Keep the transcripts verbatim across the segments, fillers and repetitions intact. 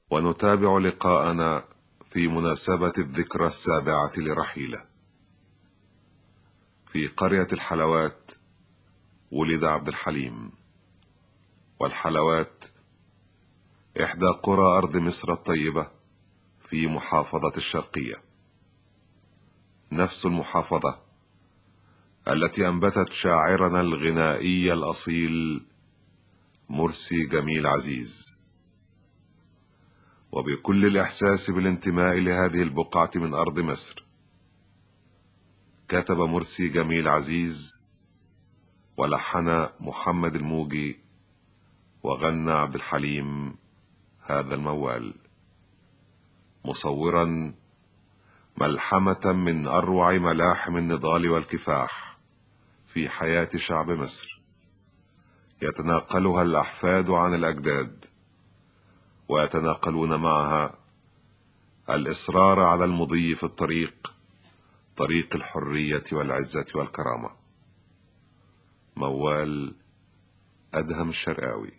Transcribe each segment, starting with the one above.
ونتابع لقاءنا في مناسبة الذكرى السابعة لرحيله. في قرية الحلوات ولد عبد الحليم، والحلوات إحدى قرى أرض مصر الطيبة في محافظة الشرقية، نفس المحافظة التي أنبتت شاعرنا الغنائي الأصيل مرسي جميل عزيز. وبكل الإحساس بالانتماء لهذه البقعة من أرض مصر، كتب مرسي جميل عزيز ولحن محمد الموجي وغنى عبد الحليم هذا الموال، مصورا ملحمة من أروع ملاحم النضال والكفاح في حياة شعب مصر، يتناقلها الأحفاد عن الأجداد، ويتناقلون معها الإصرار على المضي في الطريق، طريق الحرية والعزة والكرامة. موال أدهم الشرقاوي.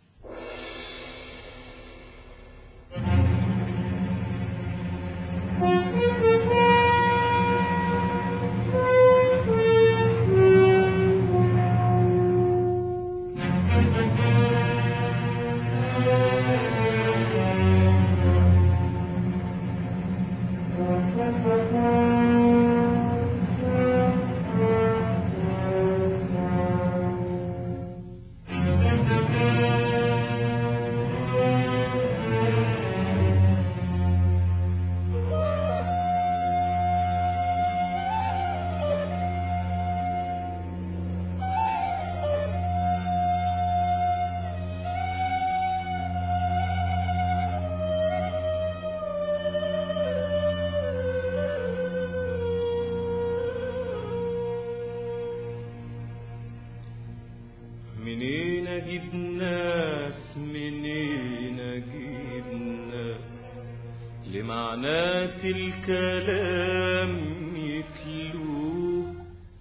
منين اجيب ناس منين اجيب ناس لمعنات الكلام يتلوه؟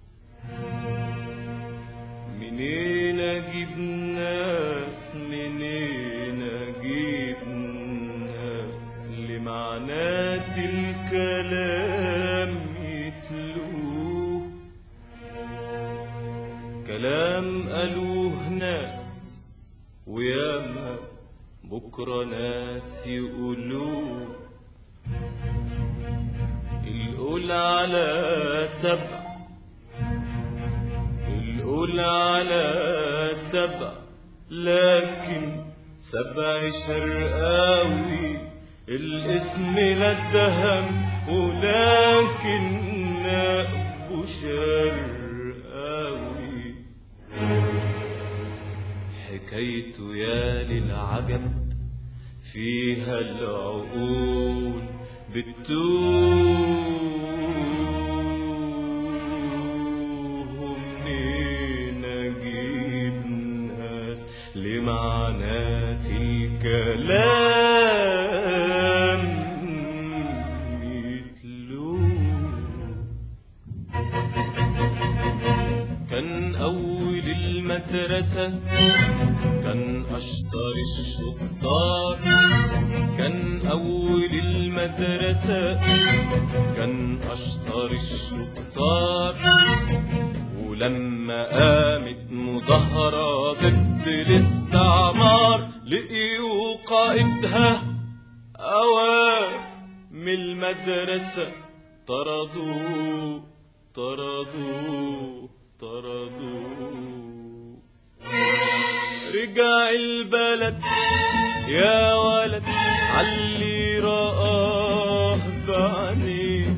منين اجيب ناس منين اجيب ناس لمعنات الكلام يتلوه؟ كلام قالوه ناس وياما بكرة ناس يقولوه. القول على سبع القول على سبع لكن سبع شرقاوي الاسم لا اتهم، ولكن نقبه شرقاوي. حكايته يا للعجب فيها العقول بتوه. منين اجيب ناس لمعنات الكلام يتلوه؟ كان أول المدرسة كان أشطر الشطار، كان أول المدرسة كان أشطر الشطار. ولما قامت مظاهرة ضد الاستعمار لقيوا قائدها أوام من المدرسة، طردوه طردوه طردوه. رجع البلد يا ولد عاللي رآه بعينيه،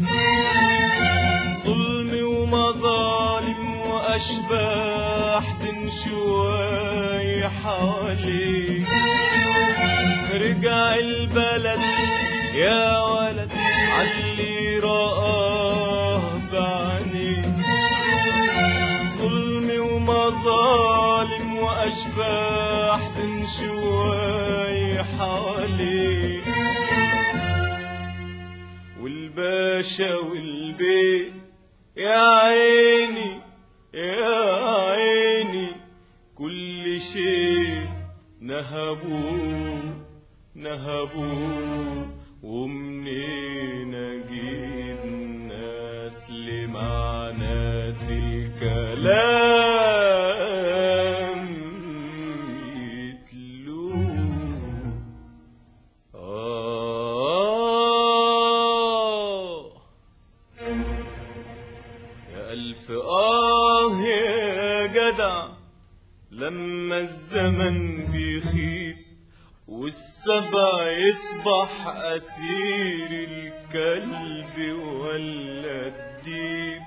ظلم ومظالم وأشباح تنشواي حواليه. رجع البلد يا ولد عاللي رآه بعينيه، ظلم ومظالم وأشباح تنشواي حواليه. والباشا والبيت يا عيني يا عيني كل شيء نهبوه نهبوه ومنين اجيب ناس لمعنات الكلام يتلوه. آه يا ألف آه يا جدع لما الزمن بيخيب والسبع يصبح أسير الكلب ولا الديب.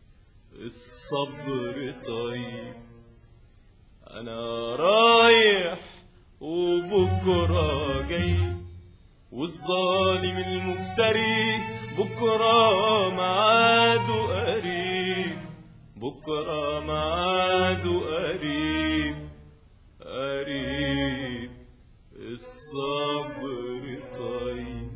الصبر طيب أنا رايح وبكرة جاي، والظالم المفتري بكرة معاده قريب، بكرة معاده قريب قريب. الصبر طيب.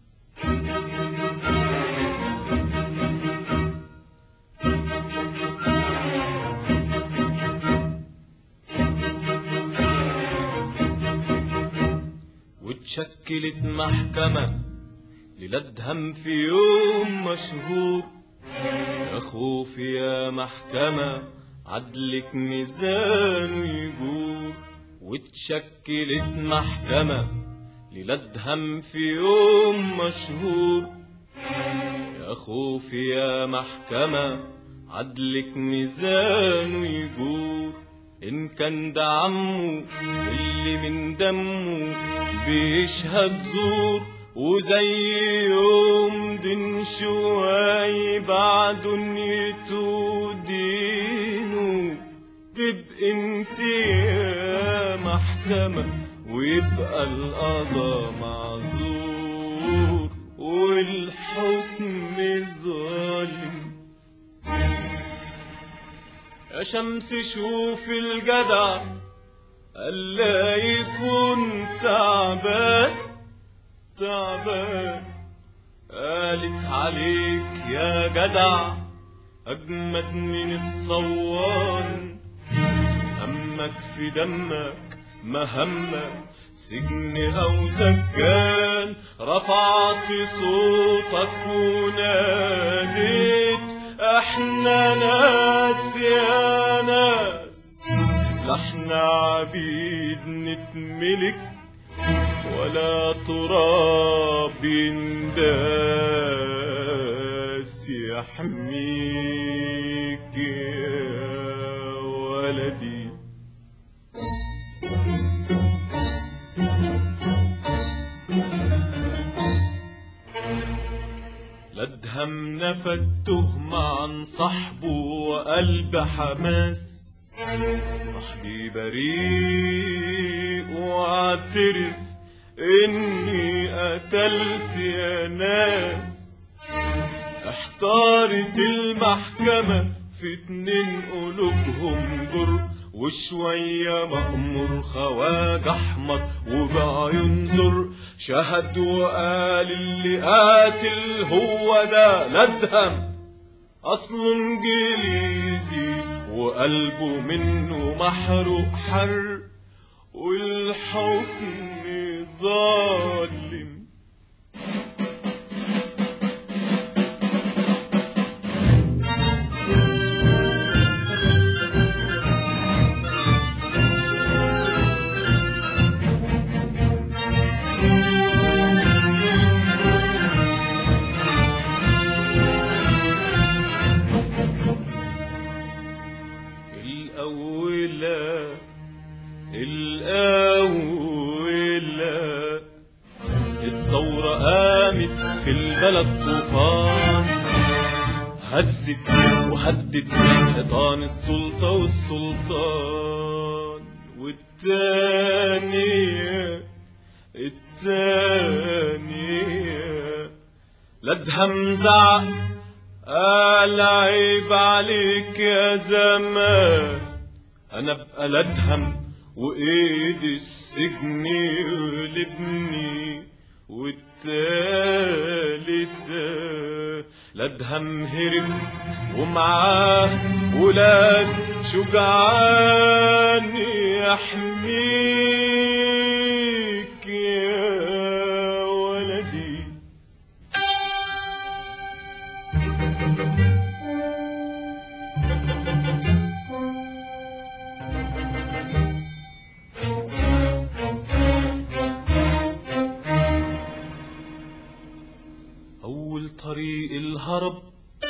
واتشكلت محكمة للأدهم في يوم مشهور. يا خوفي يا محكمة عدلك ميزانه يجور. واتشكلت محكمة للأدهم في يوم مشهور. يا خوفي يا محكمة عدلك ميزانه يجور. إن كان ده عمه اللي من دمه بيشهد زور، وزي يوم دين شوي بعد دنيته دينه، تبقى انت يا محكمة ويبقى القضا معذور والحكم ظالم. يا شمس شوف الجدع ألا يكون تعبان تعبان. قالك عليك يا جدع أجمد من الصوان. همك في دمك مهمك سجن أو سجان. رفعت صوتك وناديت احنا ناس يا ناس، لا احنا عبيد نتملك ولا تراب ينداس يحميك يا ولدي. لأدهم نفد تهمة عن صاحبه وقلب حماس. صاحبي بريء واعترف اني قتلت يا ناس. احتارت المحكمة في اتنين قلوبهم جر، وشوية مأمور خواج احمر وبقى ينظر. شهد وقال اللي قاتل هو ده لأدهم، اصله انجليزي وقلبه منه محروق حر، والحكم ظالم. الأولى الأولى الثورة قامت في البلد طوفان، هزت وهدت حيطان السلطة والسلطان. والتانية التانية لأدهم زعق قال عيب عليك يا زمان، أنا أبقى لأدهم وإيد السجن يغلبني. والتالتة لأدهم هرب ومعاه ولاد شجعان يحميك يا طريق الهرب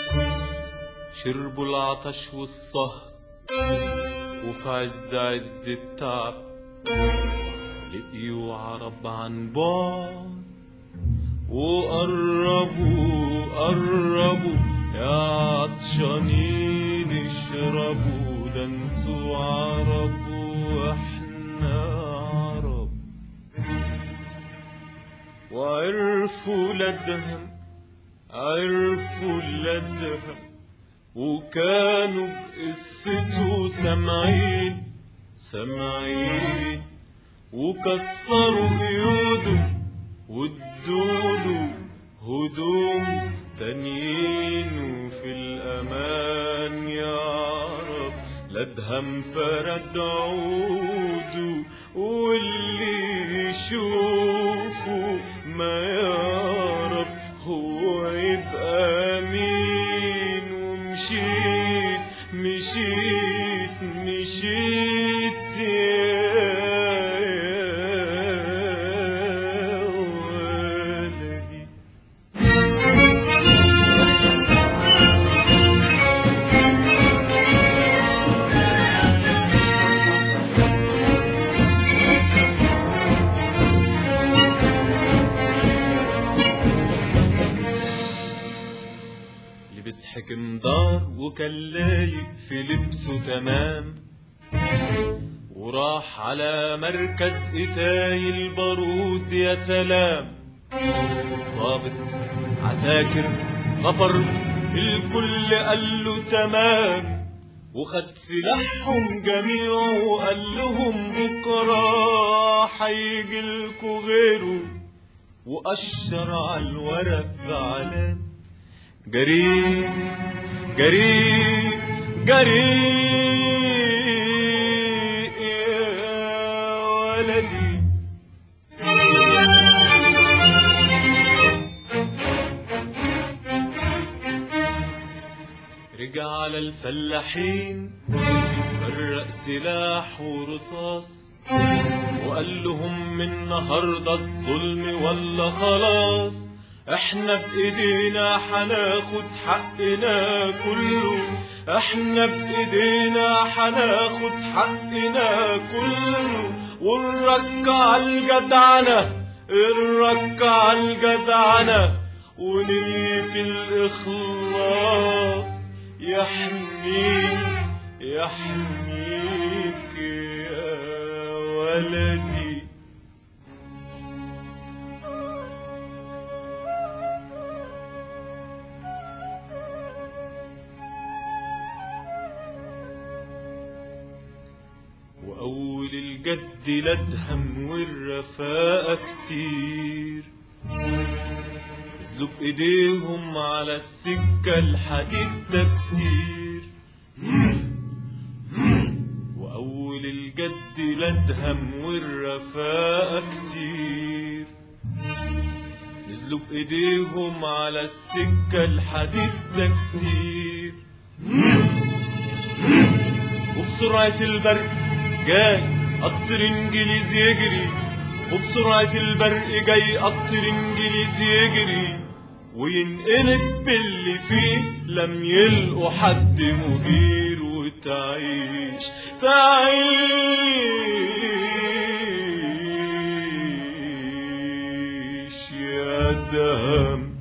شربوا العطش والصهد، وفي عز عز التعب لقيوا عرب عن بعد، وقربوا قربوا يا عطشانين اشربوا، ده انتوا عرب واحنا عرب. وعرفوا لدهم عرفوا لدهم وكانوا بقصته سامعين سامعين، وكسروا قيوده وادوله هدوم تانيين، وفي الأمان يا عرب لدهم فرد عوده، واللي يشوفه ما يعرف هو يبقى مين. ومشيت مشيت مشيت يا ولدي. لبس حكم دار وكان لايق في لبسه تمام، وراح على مركز قتاي البارود يا سلام. ظابط عساكر غفر الكل قال له تمام، وخد سلاحهم جميعه وقال لهم بكره حيجيلكوا غيره، وقشر على الورق بعلام. جري جري جري يا ولدي. رجع على الفلاحين فرق سلاح ورصاص، وقال لهم من النهارده الظلم ولا خلاص، احنا بايدينا حناخد حقنا كله، احنا بايدينا حناخد حقنا كله. ونركع الجدعنة نركع الجدعنة ونية الإخلاص يحميك يحميك يا ولدي. وأول الجد لدهم والرفاقة كتير، نزلوا بإيديهم على السكة الحديد تكسير. وأول الجد لدهم والرفاقة كتير، نزلوا بإيديهم على السكة الحديد تكسير. وبسرعة البرق جاي قطر انجليزي يجري، وبسرعة البرق جاي قطر انجليزي يجري، وينقلب باللي فيه لم يلقوا حد مدير. وتعيش تعيش يا دهم.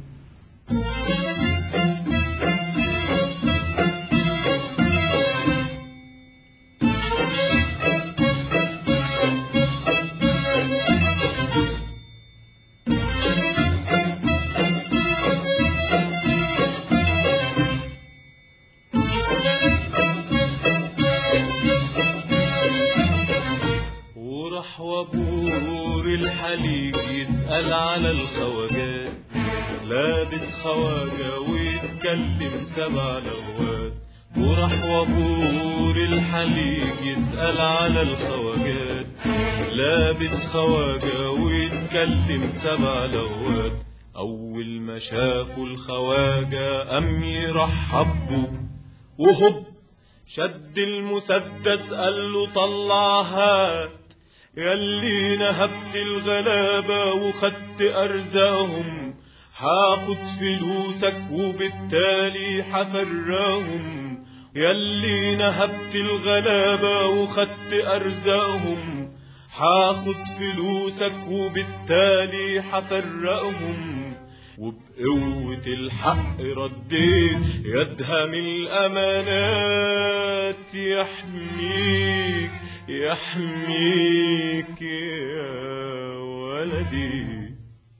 وراح وابور الحليق يسأل على الخواجات، لابس خواجة ويتكلم سبع لغات. وراح وابور الحليق يسأل على الخواجات، لابس خواجة ويتكلم سبع لغات. أول ما شافوا الخواجة قام يرحب بو، وهب شد المسدس قال له طلع هات، ياللي نهبت الغلابة وخدت أرزاقهم هاخد فلوسك وبالتالي حفرقهم، ياللي نهبت الغلابة وخدت أرزاقهم. هاخد فلوسك وبالتالي حفرقهم، وبقوة الحق رديت يدهم الأمانات. يحميك يحميك يا ولدي.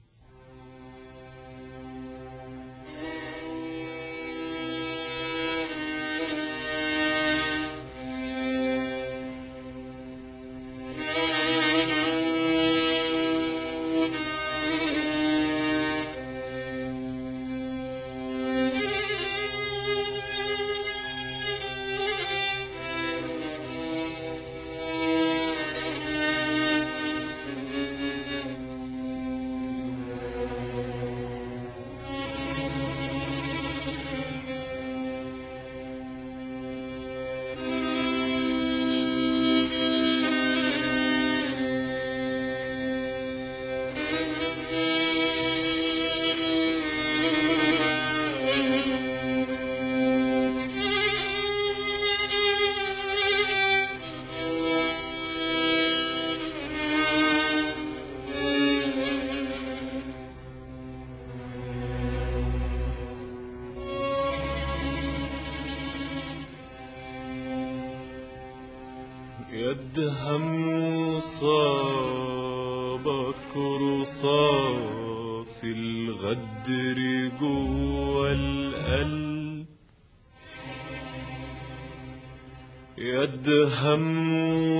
يدهم صابك رصاص الغدر جوا القلب. يدهم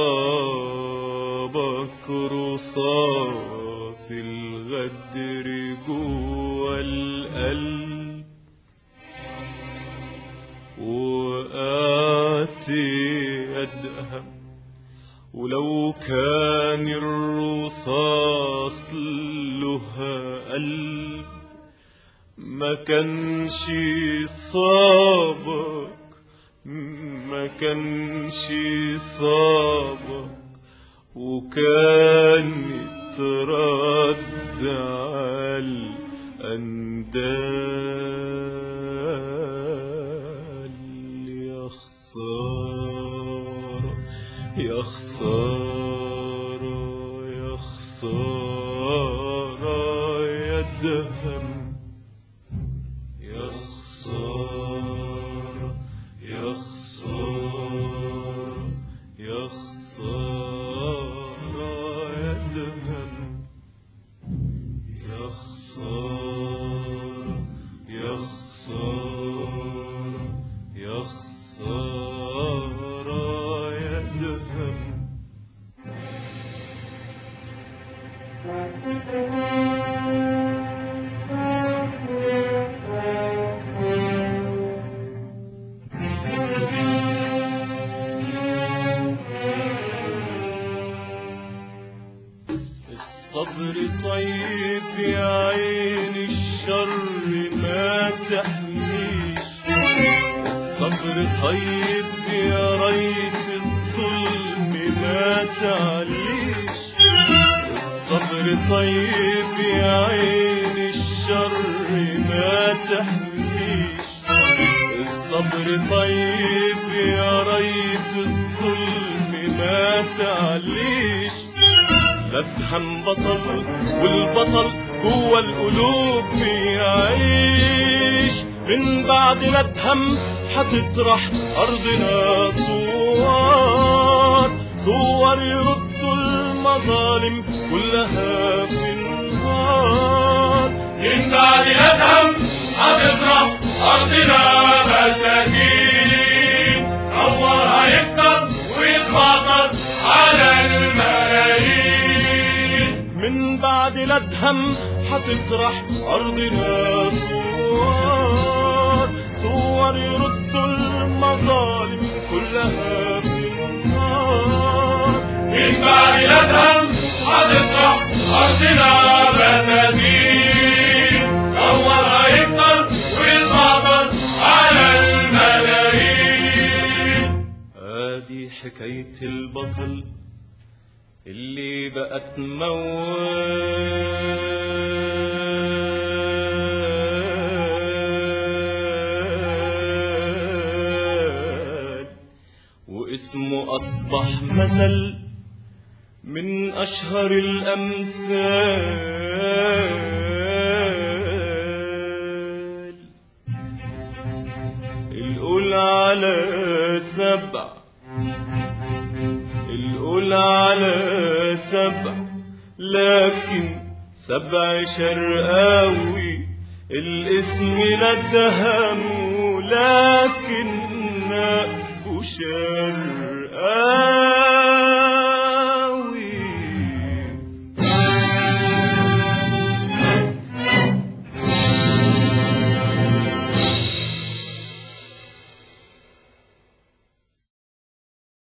صابك رصاص الغدر جوا القلب، وقعت أدهم ولو كان الرصاص له قلب ما كانش صابك ما كانش صابك وكانت رد على الأندال. يا خسارة يا خسارة يا خسارة يا دهم. يا خسارة يا خسارة يا خسارة يا دهم. يا خسارة يا خسارة يا خسارة يا دهم. الصبر طيب يا عين الشر ما تحميش. الصبر طيب يا ريت الظلم ما تعليش. الصبر طيب يا عين الشر ما تحميش. الصبر طيب يا ريت الظلم ما تعليش. الأدهم بطل والبطل جوا القلوب بيعيش. من بعد الأدهم هتطرح أرضنا صور صور يردوا المظالم كلها في النار. من بعد الأدهم هتطرح أرضنا مساكين، نورها يكتر ويتبطر على الملايين. من بعد الأدهم هتطرح أرضنا صور صور يردوا المظالم كلها في النار. من بعد الأدهم هتطرح أرضنا مساكين، نورها يكتر ويتبطر على الملايين. ادي حكاية البطل اللي بقت موال وأصبح مثل من أشهر الأمثال. القول على سبع، القول على سبع، لكن سبع شرقاوي الاسم لا اتهمه، لكن نقبه شرقاوي.